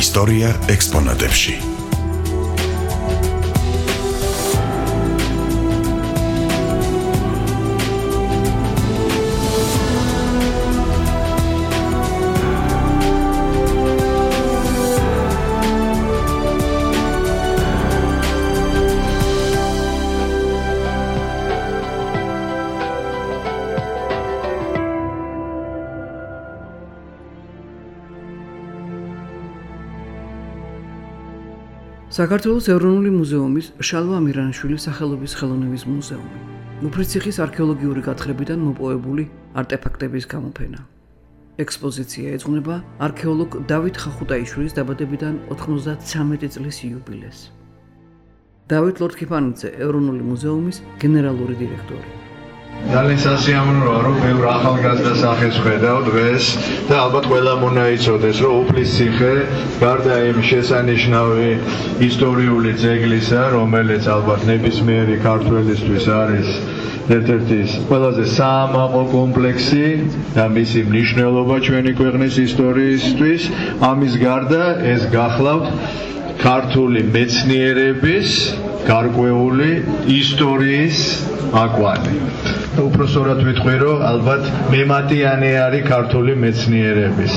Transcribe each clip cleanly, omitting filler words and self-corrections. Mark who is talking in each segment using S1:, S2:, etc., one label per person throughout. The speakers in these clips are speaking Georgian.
S1: ისტორია ექსპონატებში.
S2: საქართველოს ეროვნული მუზეუმის შალვა ამირანაშვილის სახელობის ხელოვნების მუზეუმი. მუფრიციხის არქეოლოგიური გათხრებიდან მოპოვებული არტეფაქტების გამოფენა. ექსპოზიცია ეძღვნება არქეოლოგ დავით ხახუტაიშვილის დაბადებიდან 93 წლის იუბილეს. დავით ლორთქიფანიძე, ეროვნული მუზეუმის გენერალური დირექტორი.
S3: ძალიან სასიამოვნოა, რომ ბევრ ახალგაზრდა სახეს ხედავ დღეს და ალბათ ყველა მონა იცოდეს, რომ უფლისციხე გარდა იმ შესანიშნავი ისტორიული ძეგლისა, რომელიც ალბათ ნებისმიერი ქართველისთვის არის ერთ-ერთი ყველაზე საამაყო კომპლექსი და მისი მნიშვნელობა ჩვენი ქვეყნის ისტორიისთვის, ამის გარდა ეს გახლავთ ქართული მეცნიერების გარკვეული ისტორიის აკვანი. უпроსორად ვიტყვი, რომ ალბათ მემატიანე არის ქართული მეცნიერების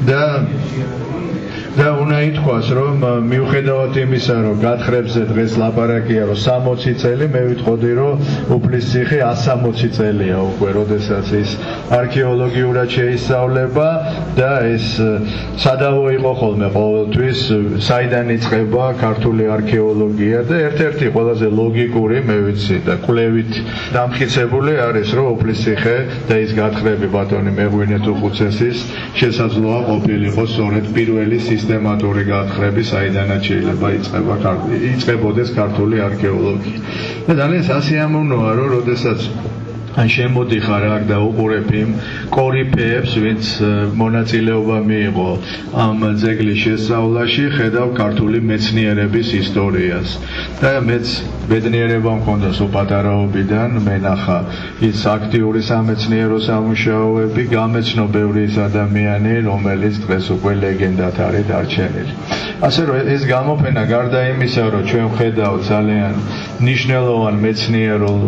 S3: და უნდა ითქვას, რომ მიუხედავად იმისა, რომ გათხრებზე დღეს ლაპარაკია, რომ 60 წელი, მე ვიტყოდი, რომ უფლისციხე 160 წელია უკვე, როდესაც ის არქეოლოგიურად შეისწავლება და ეს სადავო იყო ხოლმე ყოველთვის, საიდან იწყება ქართული არქეოლოგია და ერთ-ერთი ყველაზე ლოგიკური, მე ვიცი და კვლევით დამხიცებული არის, რომ უფლისციხე და ის გათხრები ბატონი მეღვინე თუხუცესის შესაძლოა ყოფილიყო სწორედ პირველი სისტემატური გათხრები, საიდანაც შეიძლება იწყებოდეს ქართული არქეოლოგია. და ძალიან სასიამოვნოა, რომ როდესაც შემოდიხარ აქ და უყურებ იმ კორიფეებს, ვინც მონაწილეობა მიიღო ამ ძეგლის შესწავლაში, ხედავ ქართული მეცნიერების ისტორიას. და მეც ბედნიერება მქონდა სუპატარაობიდან, მენახა ის აქტიური სამეცნიერო სამუშაოები, გამეცნო ბევრი ის ადამიანი, რომელიც დღეს უკვე ლეგენდად არის დარჩენილი. ასე რომ ეს გამოფენა გარდა იმისა, რომ ჩვენ ვხედავთ ძალიან მნიშვნელოვან მეცნიერულ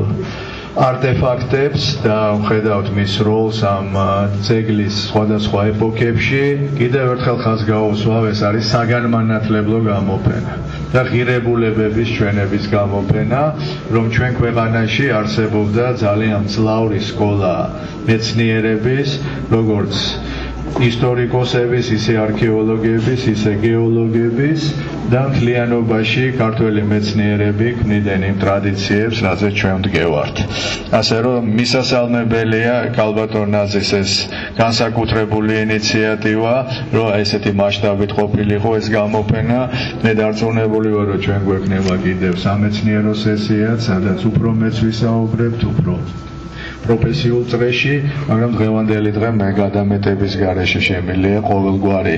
S3: არტეფაქტებს და ვხედავთ მის როლს ამ ძეგლის სხვადასხვა ეპოქებში, კიდევ ერთხელ ხაზს გაუსვავ, ეს არის საგანმანათლებლო გამოფენა და ღირებულებების ჩვენების გამოფენა, რომ ჩვენ ქვეყანაში არსებობდა ძალიან მძლავრი სკოლა მეცნიერების, როგორც ისტორიკოსების, ისე არქეოლოგების, ისე გეოლოგების და მთლიანობაში ქართველი მეცნიერები ქმნიდნენ იმ ტრადიციებს, რაზეც ჩვენ ვდგევართ. ასე რომ მისასალმებელია კალბატონ ნაზის ეს განსაკუთრებული ინიციატივა, რომ ესეთი მასშტაბით ყოფილიყო ეს გამოფენა. მე დარწმუნებული ვარ, რომ ჩვენ გვექნება კიდევ სამეცნიერო სესიაც, სადაც უფრო მეც ვისაუბრებთ, უფრო პროფესიულ წრეში, მაგრამ დღევანდელი დღე მე გადამეტების გარეშე შემილია ყოველგვარი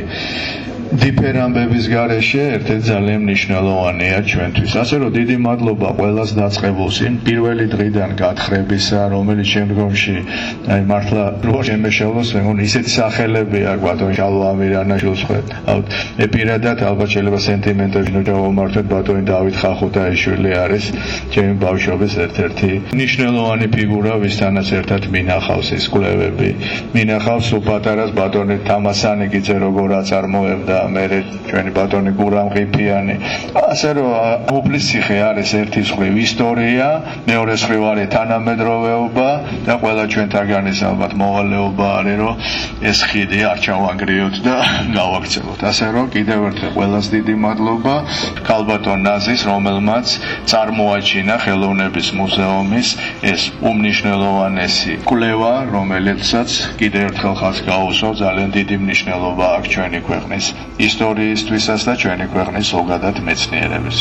S3: დიფერამბების გარეშე ერთ-ერთი ძალიან მნიშვნელოვანია ჩვენთვის. ასე რომ დიდი მადლობა ყველას დაწყებულს იმ პირველი დღიდან გათხრებისა, რომელიც შემდგომში მართლა რო შემეშალოს, მე მგონი ისეთი სახელები აქვს ბატონ შალვა ამირანაშვილს ხვდებით. პირადად ალბათ შეიძლება სენტიმენტებში დავამართოთ, ბატონი დავით ხახუტაიშვილი არის ჩემი ბავშვობის ერთ-ერთი მნიშვნელოვანი ფიგურა, ვისთანაც ერთად მინახავს ეს კვლევები. მინახავს სუპატარას ბატონი თამასანიკიძე როგორ აწარმოებდა მერე ჩვენი ბატონი გურამ ყიფიანი. ასე რომ უფლისციხე არის ერთი მხრივ ისტორია, მეორე მხრივ არის თანამედროვეობა და ყველა ჩვენთაგანის ალბათ მოვალეობა არის, რომ ეს ხიდი არ ჩავანგრიოთ და გავაქცევოთ. ასე რომ კიდევ ერთხელ ყველას დიდი მადლობა კალბატონ ნაზის, რომელმაც წარმოაჩინა ხელოვნების მუზეუმის ეს უმნიშვნელოვანესი კვლევა, რომელიცაც კიდევ ერთხელ ხაზს გაუსვავ, ძალიან დიდი მნიშვნელობა აქვს ჩვენი ქვეყნის ისტორიისთვისაც და ჩვენი ქვეყნის ზოგადად მეცნიერების.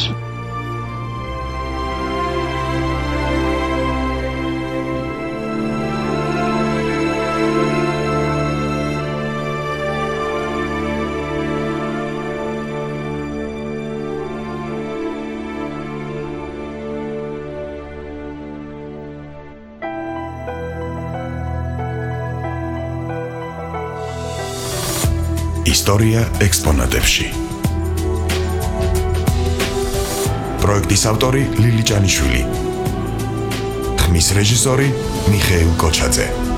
S1: ისტორია ექსპონატებში. პროექტის ავტორი ლილი ჭანიშვილი. ხმის რეჟისორი მიხეილ კოჩაძე.